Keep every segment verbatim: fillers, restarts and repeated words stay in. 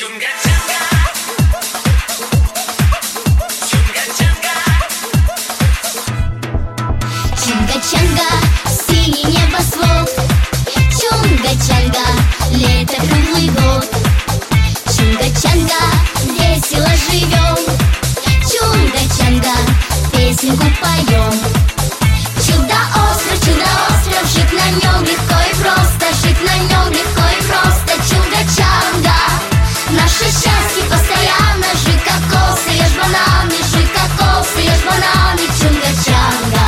Чунга-чанга, синий небосвод. Чунга-чанга, лето круглый год. Чунга-чанга, весело живем. Чунга-чанга, песенку поем. Чудо-остров, чудо-остров, жить на нем легко и просто. Жить на нем легко и просто. Чунга-чанга, наше счастье постоянно. Жить кокосы, ешь бананы. Жить кокосы, ешь бананы. Чунга-чанга.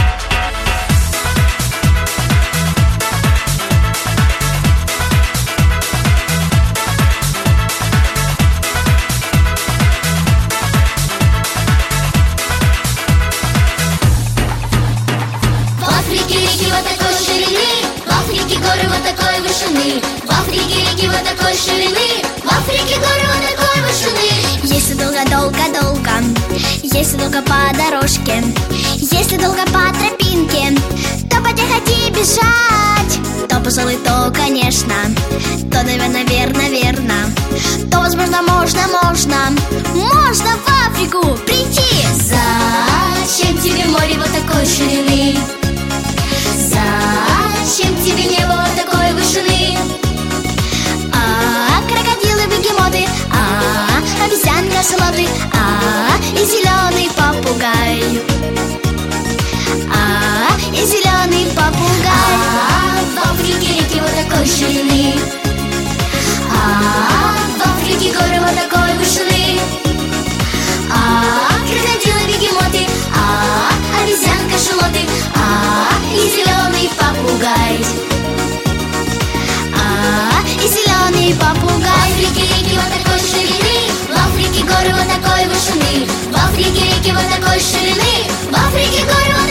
Такой вышины. В Африке реки вот такой ширины. В Африке горы вот такой вышины. Если долго-долго-долго, если долго по дорожке, если долго по тропинке, то потихо бежать, то, пожалуй, то, конечно, то, наверное, верно, верно, то, возможно, можно, можно, можно в Африку прийти. Зачем тебе море вот такой ширины? Зачем тебе небо вот такой вышины? А, крокодилы, бегемоты, а, обезьянки, оцелоты, а, и зеленый попугай, а, и зеленый попугай. А, в Африке реки вот такой ширины. А, в Африке горы вот такой вышины. А, крокодилы, бегемоты, а, обезьянка, шелоты, а, и зеленый попугай. А, и зеленый попугай. В Африке реки вот такой ширины. В Африке горы вот такой вышины. В Африке реки вот такой ширины. В Африке горы вот